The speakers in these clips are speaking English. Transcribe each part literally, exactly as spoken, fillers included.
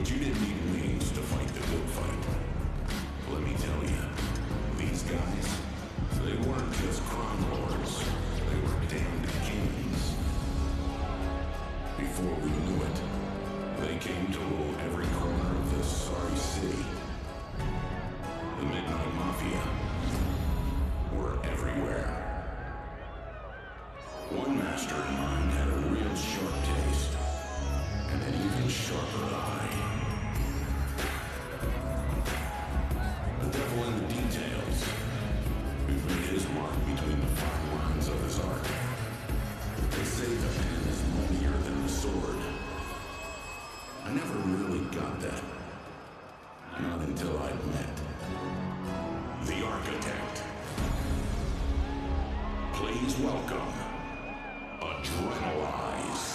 you didn't need wings to fight the good fight. Let me tell you, these guys, they weren't just crime lords. They were damned kings. Before we knew it, they came to rule every corner of this sorry city. The Midnight Mafia were everywhere. One mastermind had a real sharp taste, and an even sharper eye. The devil in the details, who made his mark between the fine lines of his art. They say the pen is mightier than the sword. I never really got that. Not until I'd met the Architect. Please welcome Adrenalize.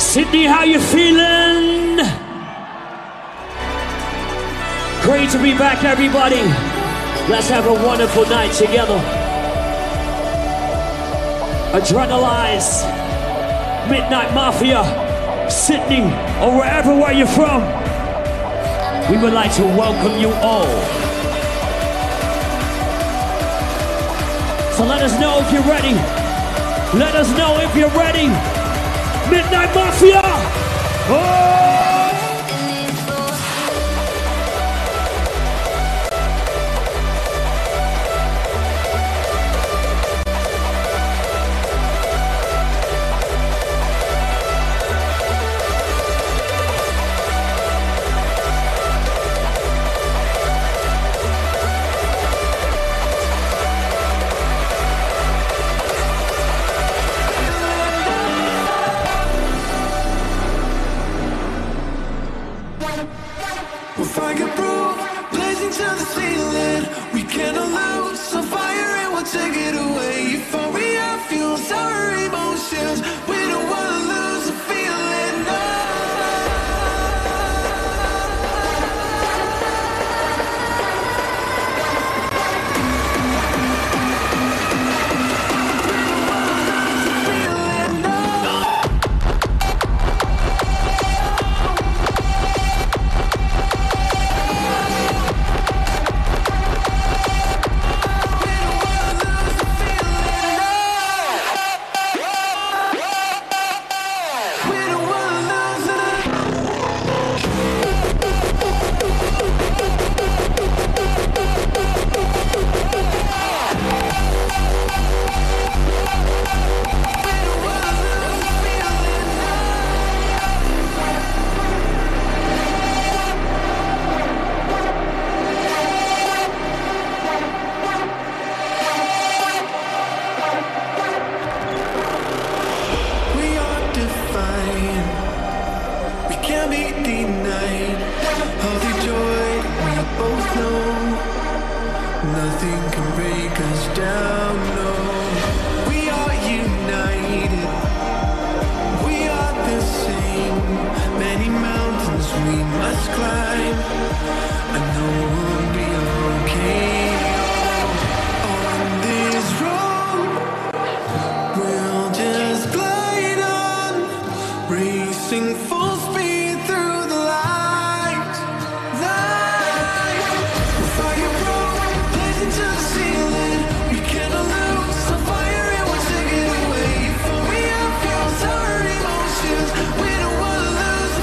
Sydney, how you feeling? Great to be back, everybody. Let's have a wonderful night together. Adrenalize, Midnight Mafia, Sydney, or wherever where you're from. We would like to welcome you all. So let us know if you're ready. Let us know if you're ready. Midnight Mafia! Oh!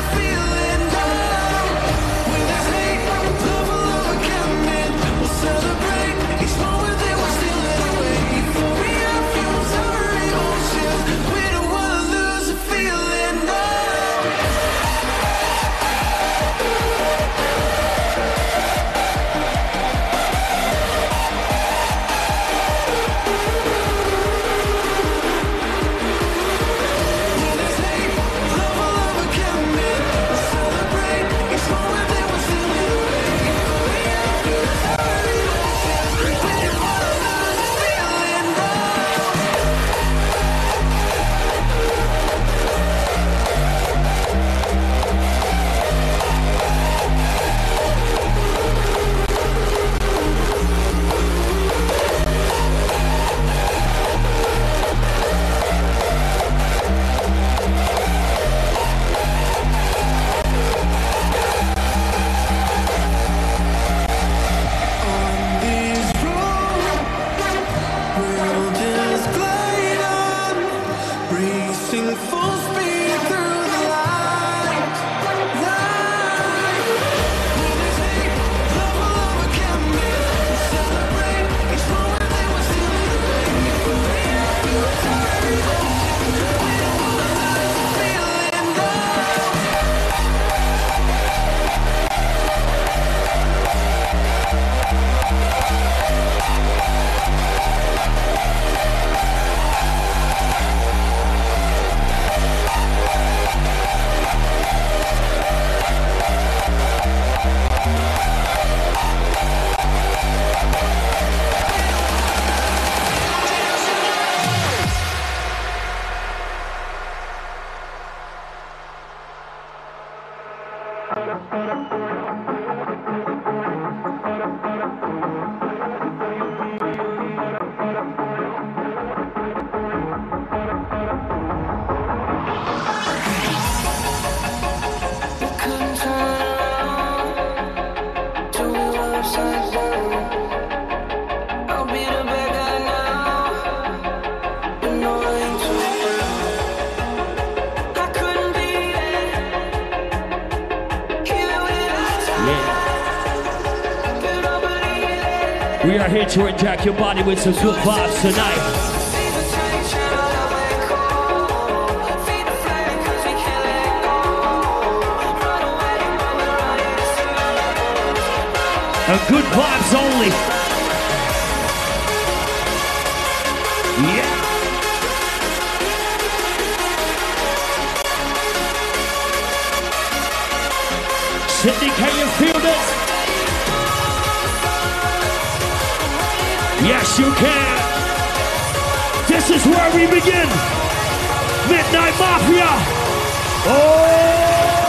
Celebrate. We are here to inject your body with some good vibes tonight. And good vibes only. Yeah. Sydney, can you feel this? Yes, you can. This is where we begin. Midnight Mafia. Oh!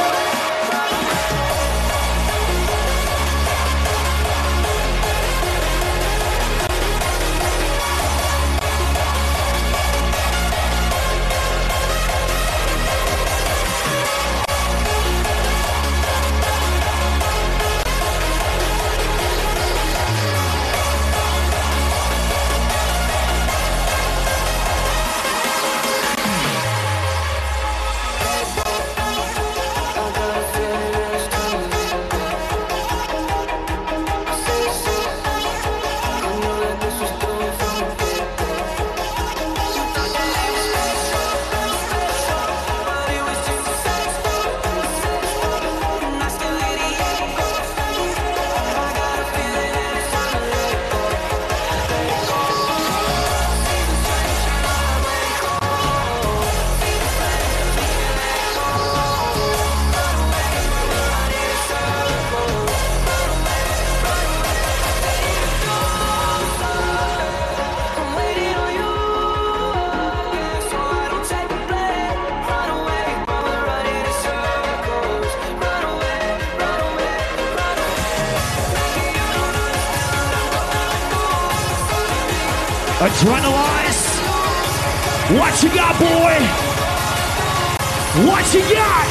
Adrenalize. What you got, boy? What you got?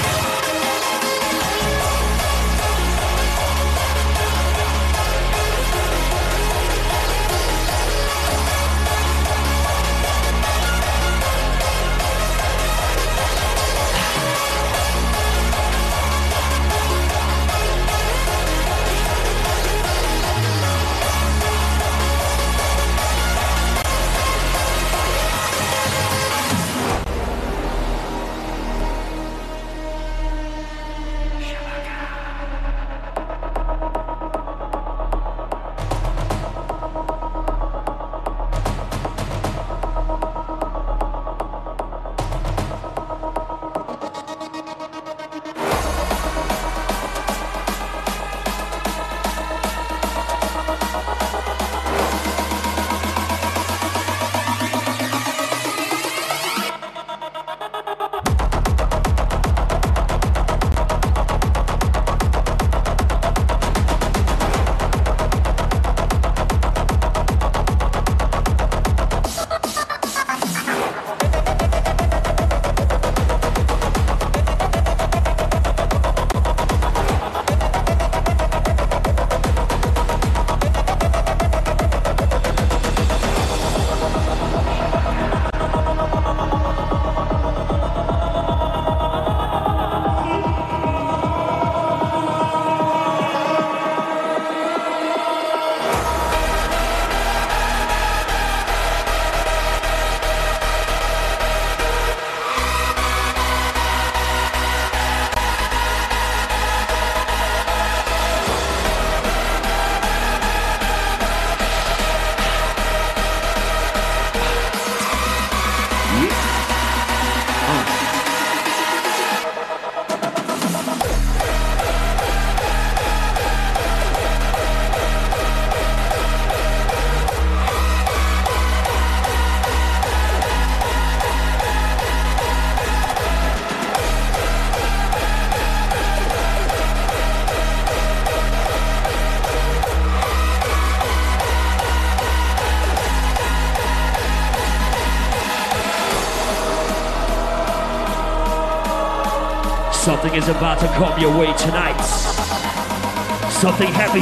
Something is about to come your way tonight. Something heavy.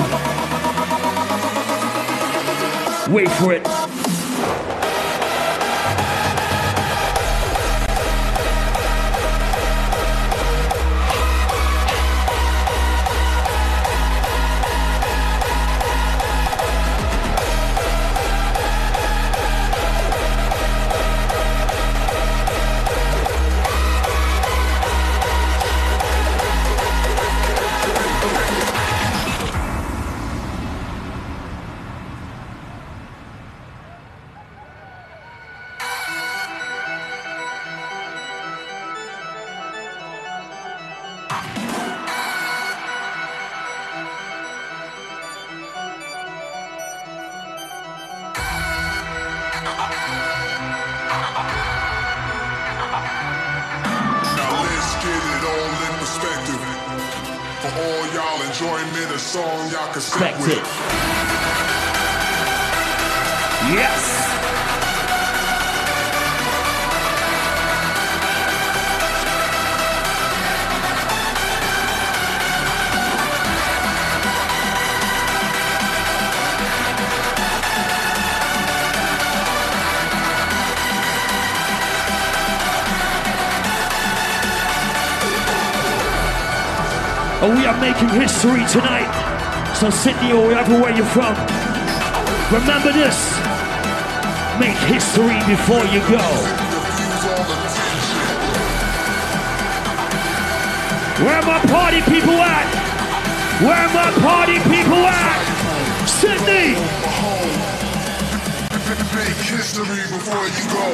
Wait for it. Respect it. Yes. Oh, we are making history tonight. So Sydney or wherever where you're from, remember this. Make history before you go. Where are my party people at? Where are my party people at? Sydney! Make history before you go.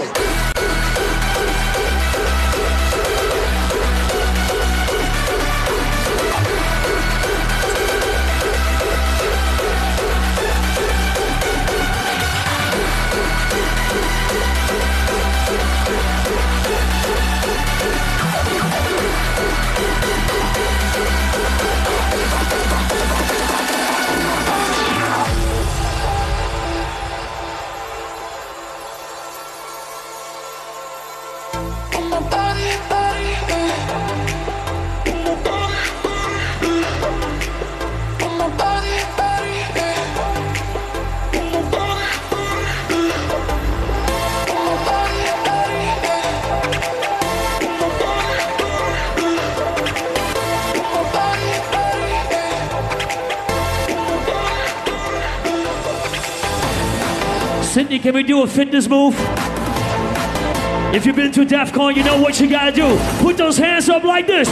Sydney, can we do a fitness move? If you've been to DEF CON, you know what you gotta do. Put those hands up like this.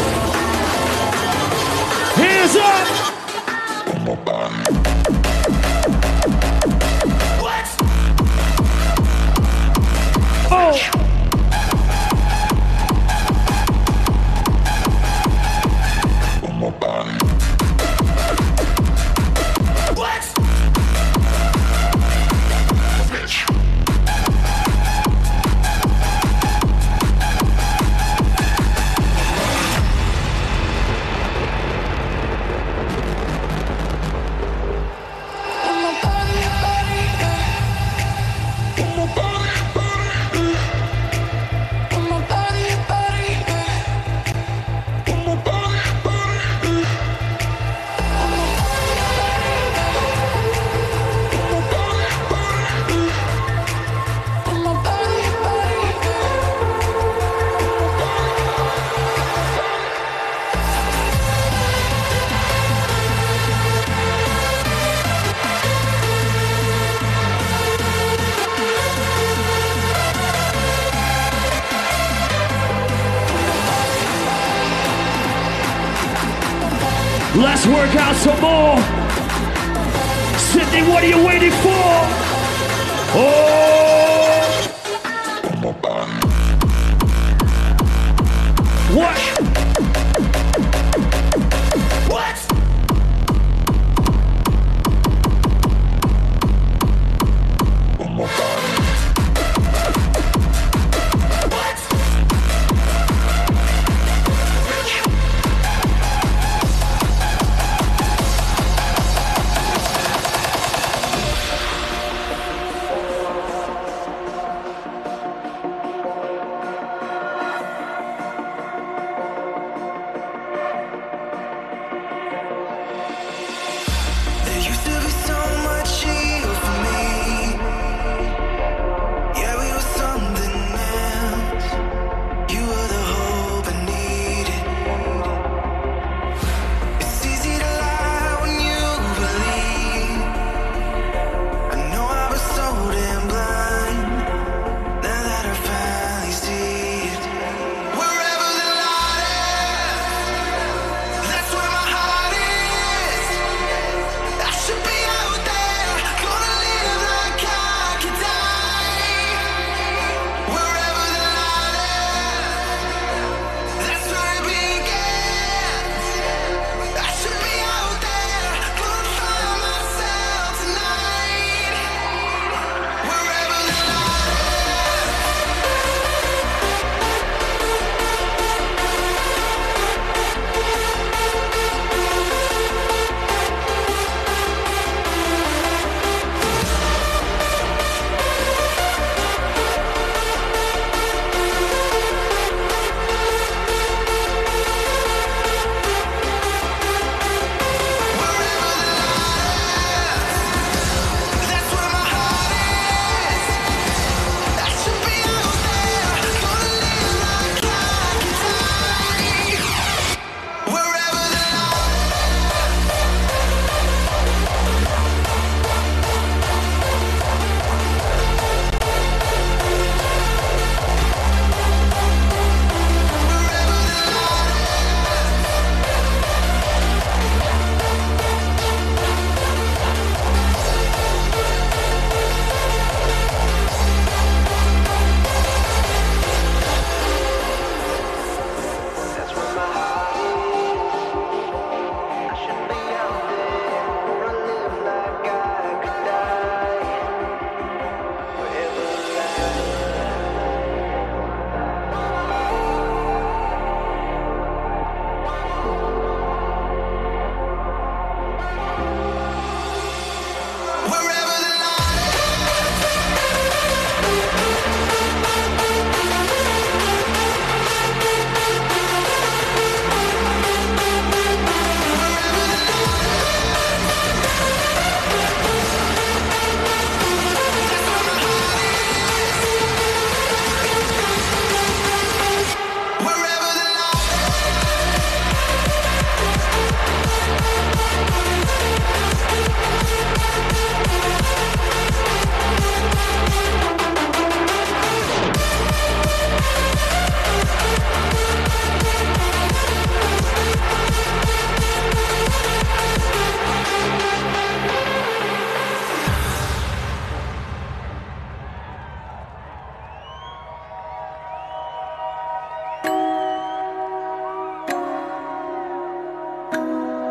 Hands up! What? Oh! Let's work out some more. Sydney, what are you waiting for? Oh! What? What?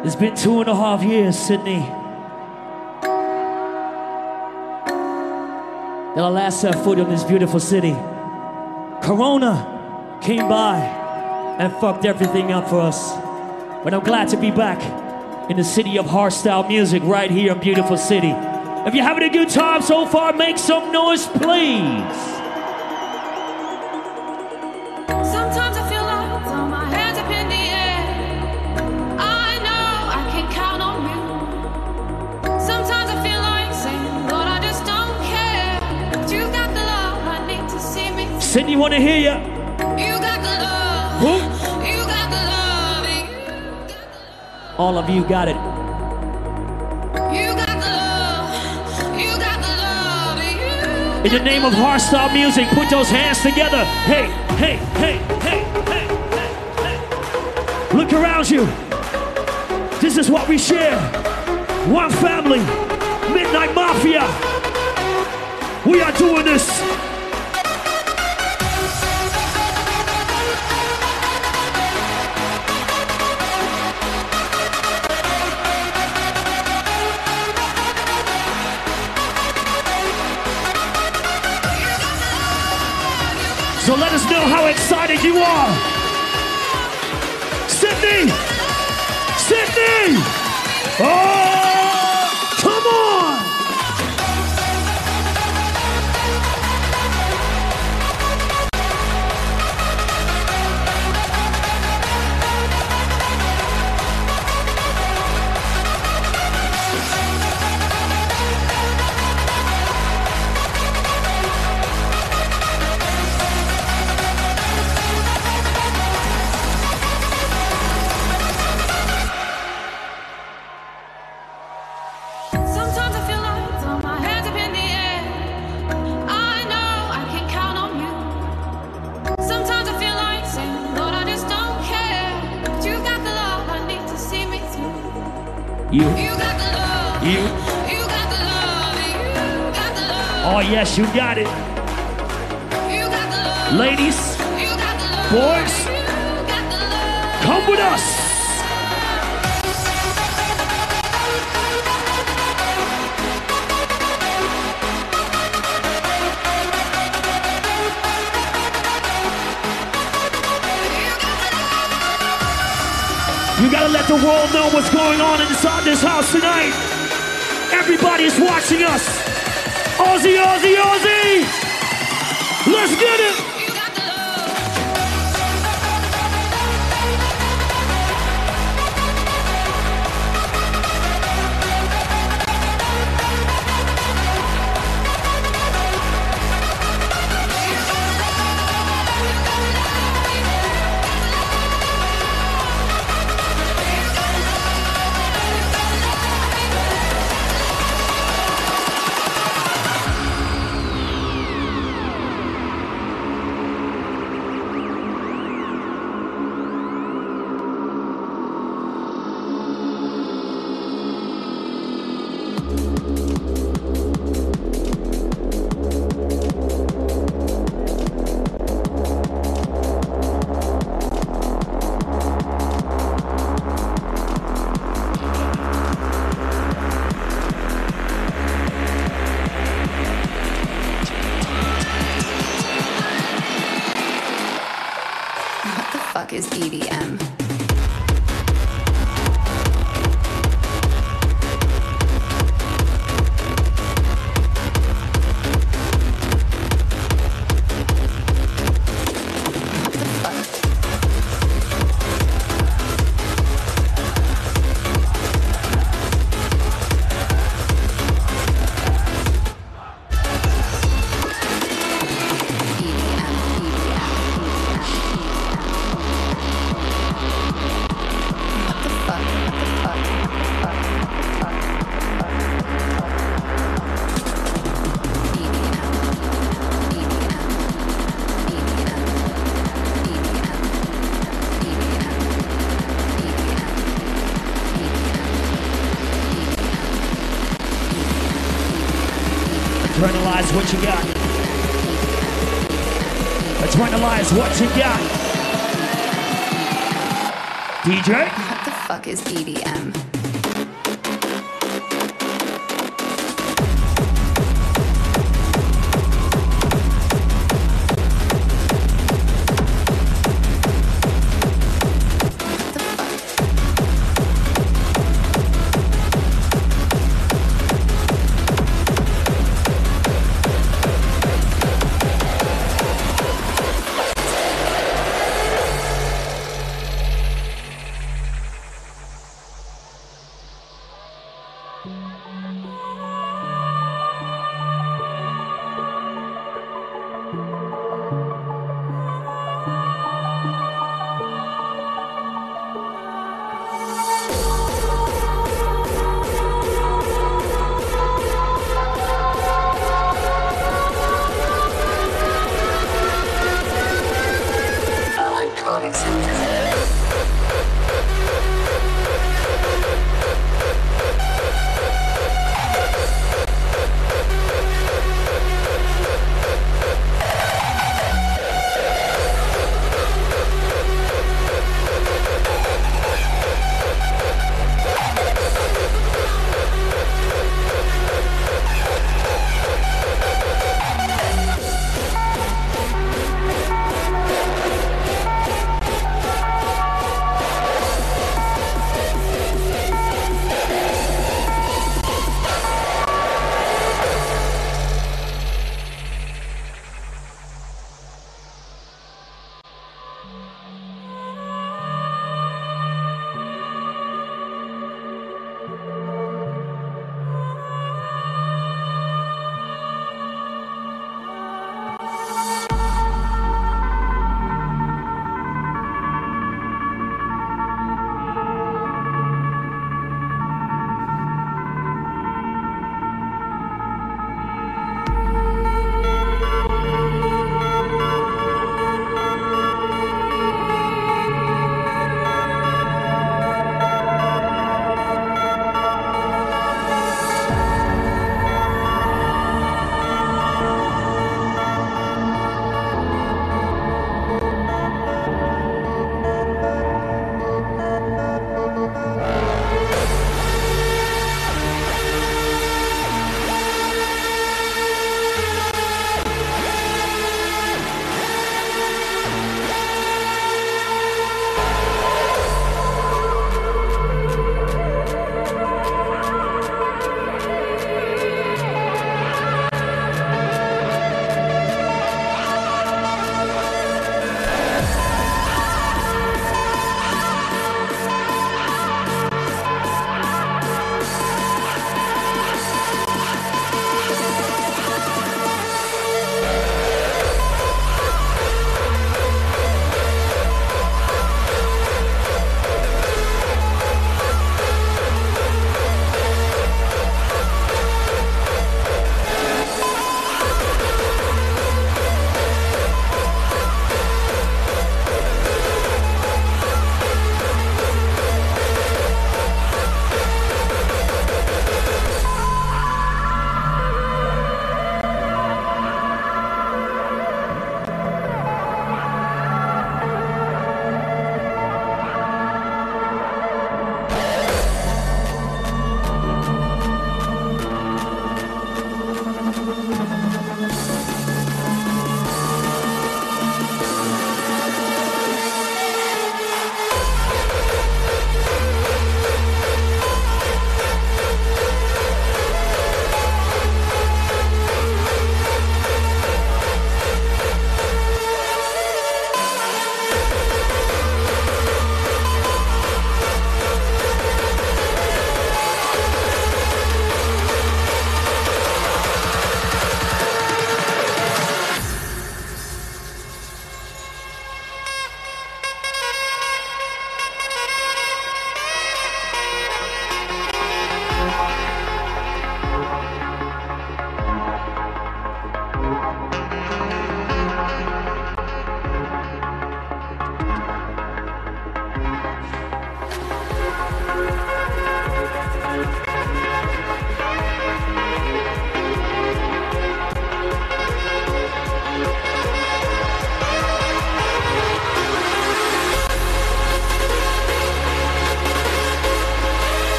It's been two and a half years, Sydney, that I last set foot in this beautiful city. Corona came by and fucked everything up for us. But I'm glad to be back in the city of hardstyle music right here in beautiful city. If you're having a good time so far, make some noise, please. Sometimes I feel like throw my hands up in the air. I know I can count on you. Sometimes I feel like saying, Lord, I just don't care. But you got the love I need to see me through. Cindy, wanna hear ya? You got the love. Who? You got the love. You got the love. All of you got it. You got the love. You got the love. You In the name of hardstyle music, put those hands together. Hey, hey, hey, hey, hey, hey, hey. Look around you. This is what we share. One family, Midnight Mafia. We are doing this. So let us know how excited you are. Sydney! Sydney! Oh, come on! Sometimes I feel like throw my hands up in the air. I know I can count on you. Sometimes I feel like saying, Lord, I just don't care. But you got the love I need to see me through. You, You got the love. you. You got the love. You got the love. Oh yes, you got it. You got the love. Ladies, You got the love. boys, You got the love. come with us. You gotta let the world know what's going on inside this house tonight. Everybody is watching us. Aussie, Aussie, Aussie! Let's get it! You got the love. What the fuck is E D M? Adrenalize what you got. Adrenalize what you got. D J? What the fuck? fuck is E D M?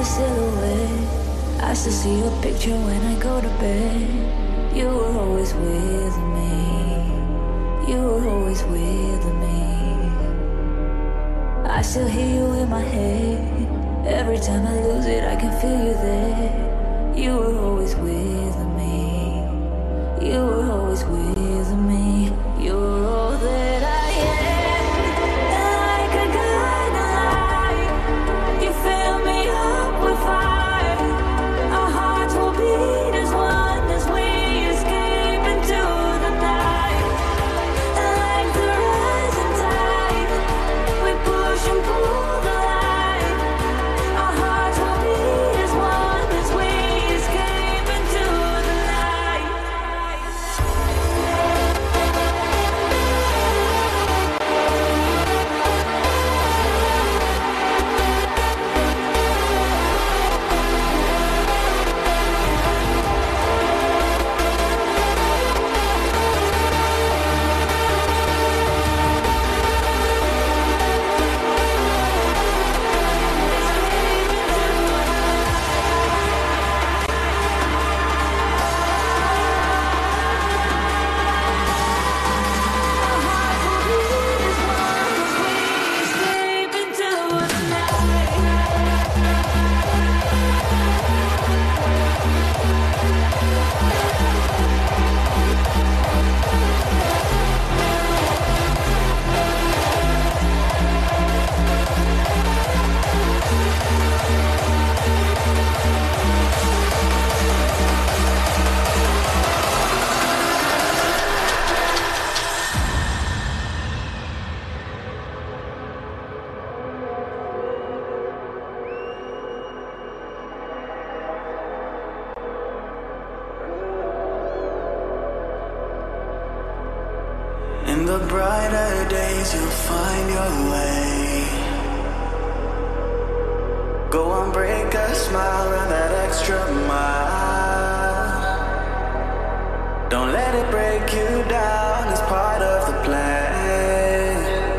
silhouette. I still see your picture when I go to bed. You were always with me. You were always with me. I still hear you in my head. Every time I lose it, I can feel you there. You were always with me. You were always with me. You were all that I am. Like a guiding light, you fill me up with fire. Our hearts will beat as one as we escape into the night. Like the rising tide, we push and pull the line. Our hearts will beat as one as we escape into the night. In the brighter days you'll find your way. Go on, break a smile, run that extra mile. Don't let it break you down, it's part of the plan.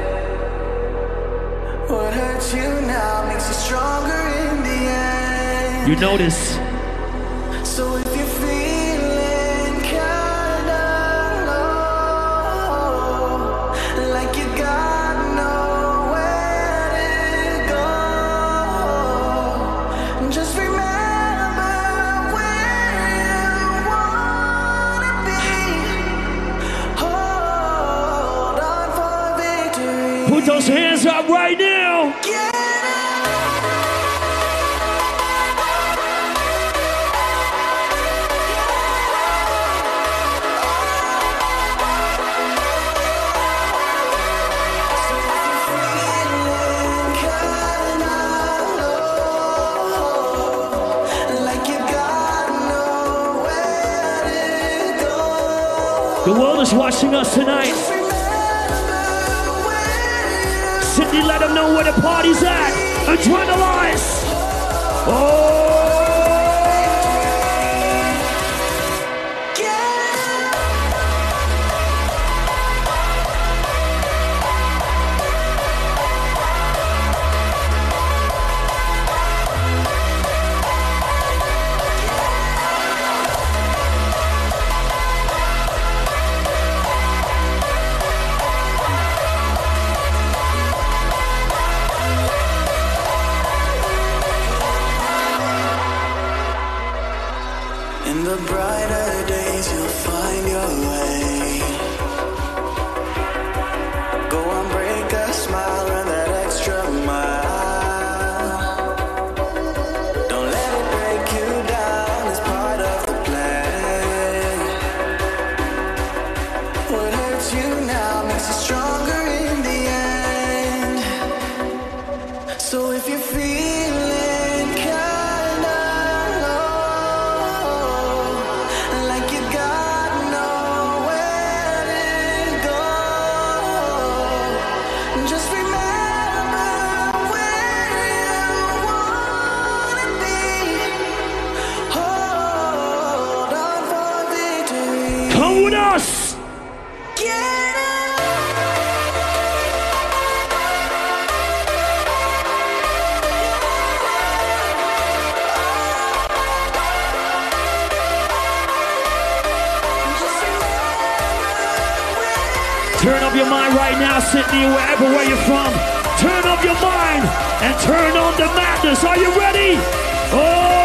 What hurts you now makes you stronger in the end. You notice. So if you're feeling kinda low, like you got nowhere to go, just remember where you wanna be. Hold on for victory. Put those hands up right now. Get up. The world is watching us tonight. Sydney, let them know where the party's at. Adrenalize. Oh. Turn up your mind right now, Sydney, wherever where you're from. Turn up your mind and turn on the madness. Are you ready? Oh!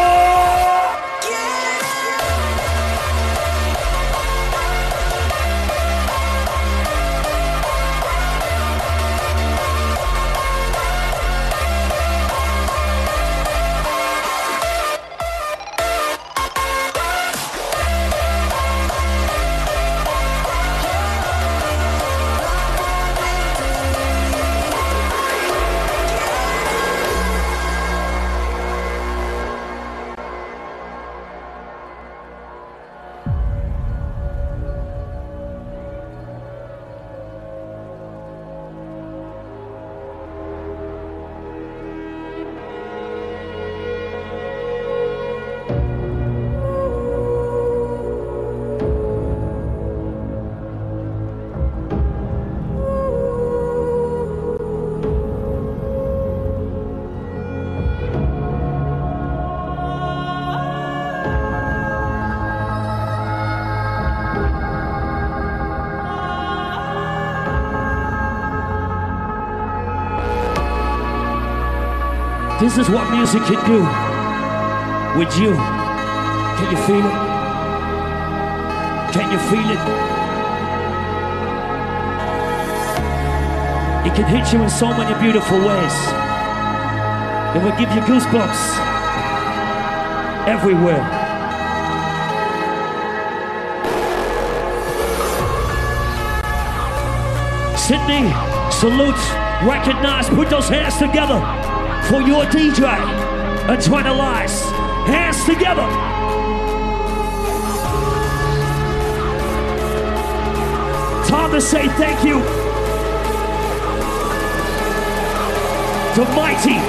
This is what music can do with you. Can you feel it? Can you feel it? It can hit you in so many beautiful ways. It will give you goosebumps everywhere. Sydney, salute, recognize, put those hands together for your D J, Adrenalize. Hands together. Time to say thank you to Mighty.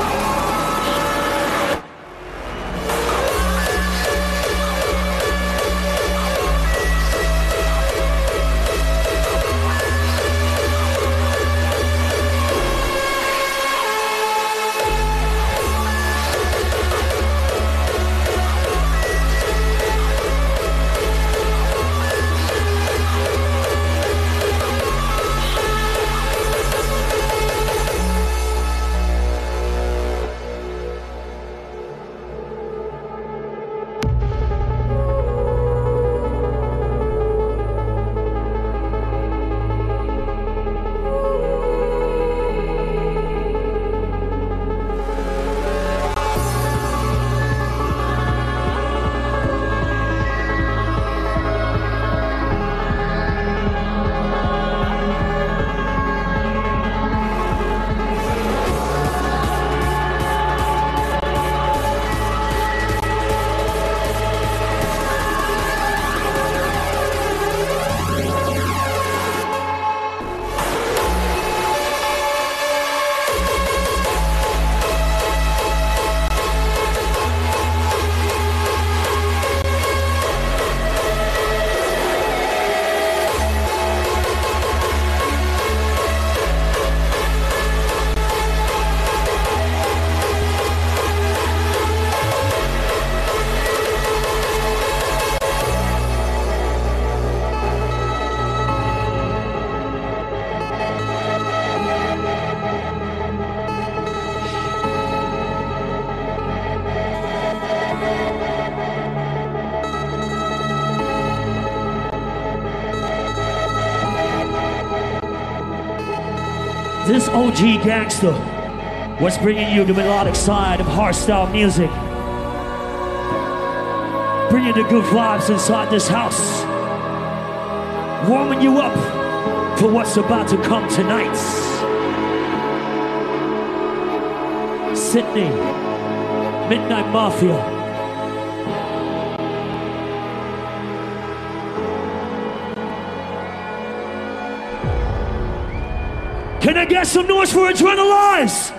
This O G gangster was bringing you the melodic side of hardstyle music, bringing the good vibes inside this house, warming you up for what's about to come tonight. Sydney, Midnight Mafia. Can I get some noise for Adrenalize?